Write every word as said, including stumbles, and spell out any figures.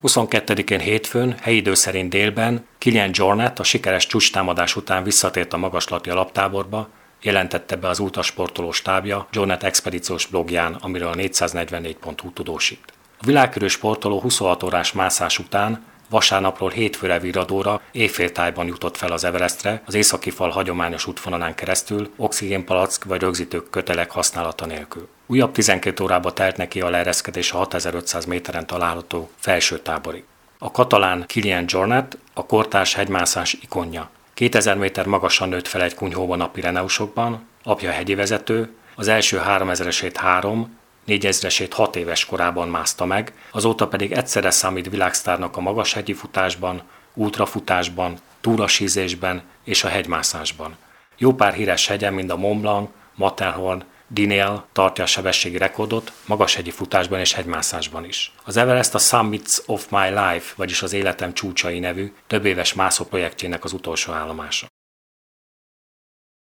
huszonkettedikén hétfőn, helyi idő szerint délben Kilian Jornet a sikeres csúcstámadás után visszatért a magaslati alaptáborba, jelentette be az útasportoló stábja Jornet expedíciós blogján, amiről a négyszáznegyvennégy pont hu tudósít. A világkörű sportoló huszonhat órás mászás után vasárnapról hétfőre virradóra éjféltájban jutott fel az Everestre, az északi fal hagyományos útvonalán keresztül, oxigénpalack vagy rögzítő kötelek használata nélkül. Újabb tizenkét órába telt neki a leereszkedés a hatezer-ötszáz méteren található felső táborig. A katalán Kilian Jornet a kortárs hegymászás ikonja. kétezer méter magasan nőtt fel egy kunyhóban a Pireneusokban, apja hegyi vezető, az első háromezresét három, négyezresét hat éves korában mászta meg, azóta pedig egyszerre számít világsztárnak a magashegyi futásban, ultrafutásban, túrasízésben és a hegymászásban. Jó pár híres hegyen, mint a Mont Blanc, Matterhorn, Dinél tartja a sebességi rekordot magashegyi futásban és hegymászásban is. Az Everest a Summits of My Life, vagyis az életem csúcsai nevű többéves mászóprojektjének az utolsó állomása.